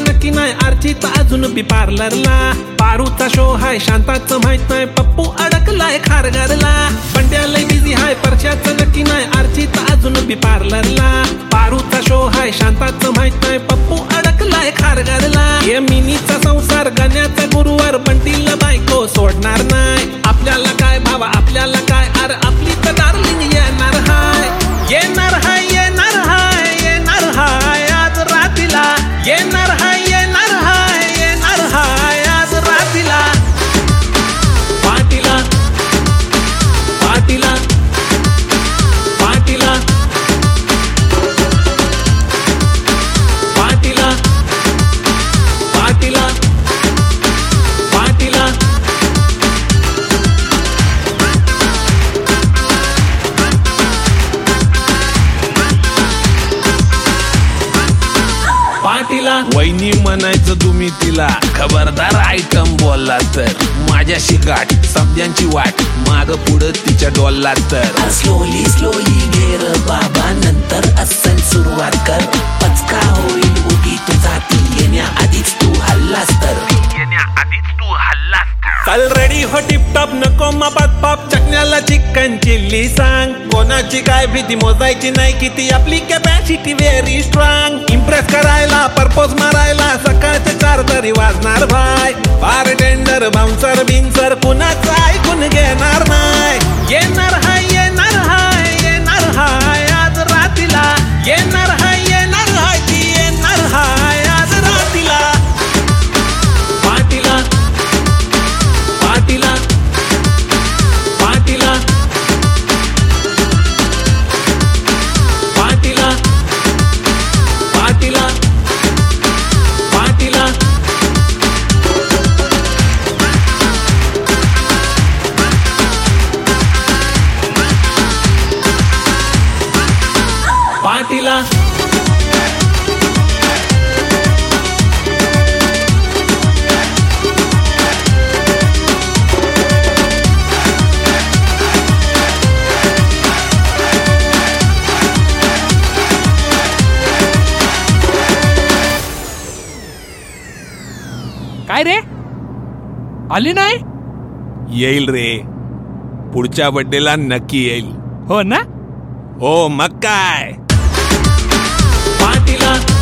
नक्की नाही, आर्चीचा अजून बी पार्लरला. पारूचा शो हाय, शांताचं माहित नाही, पप्पू अडकलाय खारघरला. बंड्या लय बिझी हाय, परश्याचं नक्की नाही, आर्चीचा अजून बी पार्लरला. पारूचा शो हाय, शांताचं माहित नाही, पप्पू अडकलाय खारघरला. हे मिनीचा संसार गाण्याचा गुरुवार, बंटीला बायको सोडणार नाही. आपल्याला काय भावा, आपल्याला काय, अरे आपली तर डार्लिंग येणार हाय. येणार हाय, येणार हाय, येणार हाय आज रात्रीला. येणार हाय, येणार हाय, येणार हाय आज रात्रीला. पाटीला पाटीला पाटीला पाटीला पाटीला पाटीला. पाटीला वहिनी म्हणायचं तुम्ही तिला, खबरदार आयटम बोलला तर माझ्याशी गाठ, शब्दांची वाट माग पुढं तिच्या डोलला तर. स्लोली स्लोली घे र बाबा, नंतर असेल सुरुवात कर. पचका होईल उगी तुझा ती येण्याआधीच तू हल्लास तर. चल रेडी हो टिपटॉप, नको मापात पाप. चकण्याला चिकन चिल्ली सांग, कोणाची काय भीती मोजायची नाही, किती आपली कॅपॅसिटी व्हेरी स्ट्रॉंग. इम्प्रेस करायला, परपोज मारायला, सकाळचे 4 तरी वाजणार भाय. बारटेंडर बाउन्सर बिन्सर कुणाचं ऐकून घेणार नाही. येणार हाय, येणार हाय, येणार हाय आज रात्रीला. येणार हाय, येणार हाय, ती येणार हाय आज रात्रीला. पाटीला पाटीला पाटीला पाटीला पाटीला पाटीला. पाटीला काय रे, आली नाही? येईल रे, पुढच्या बर्थडेला नक्की येईल. हो ना? हो मग काय. पाटीला